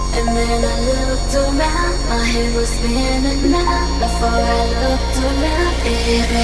And then I looked around, my head was spinning now. Before I looked around, it hit me.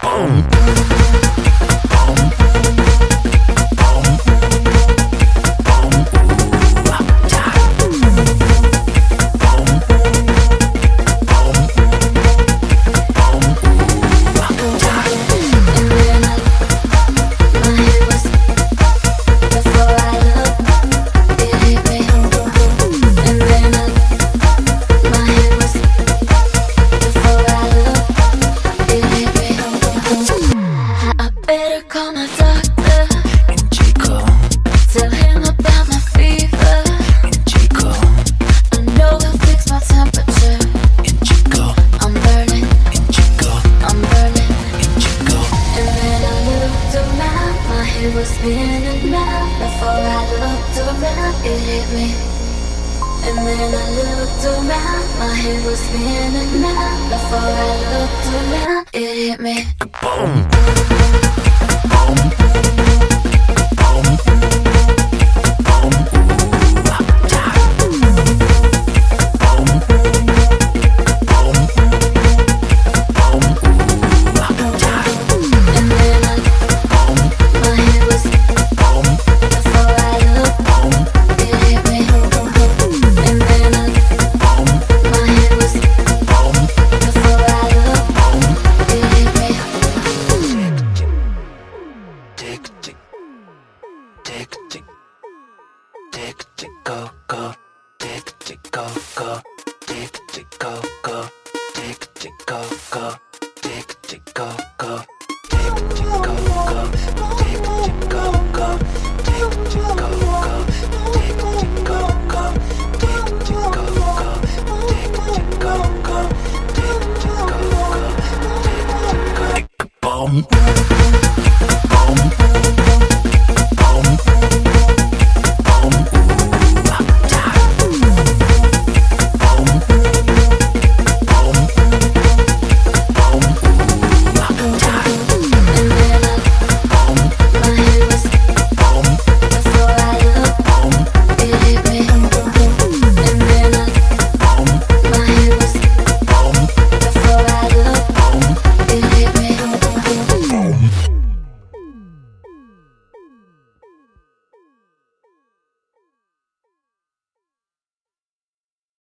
Call my doctor in Chico. Tell him about my fever In Chico. I know he'll fix my temperature In Chico. I'm burning, In Chico. I'm burning In Chico. And then I looked around, my head was spinning round. Before I looked around, it hit me. And then I looked around, my head was spinning round. Before I looked around, it hit me. Boom. Tick, tick, go, go, tick, tick, go, go.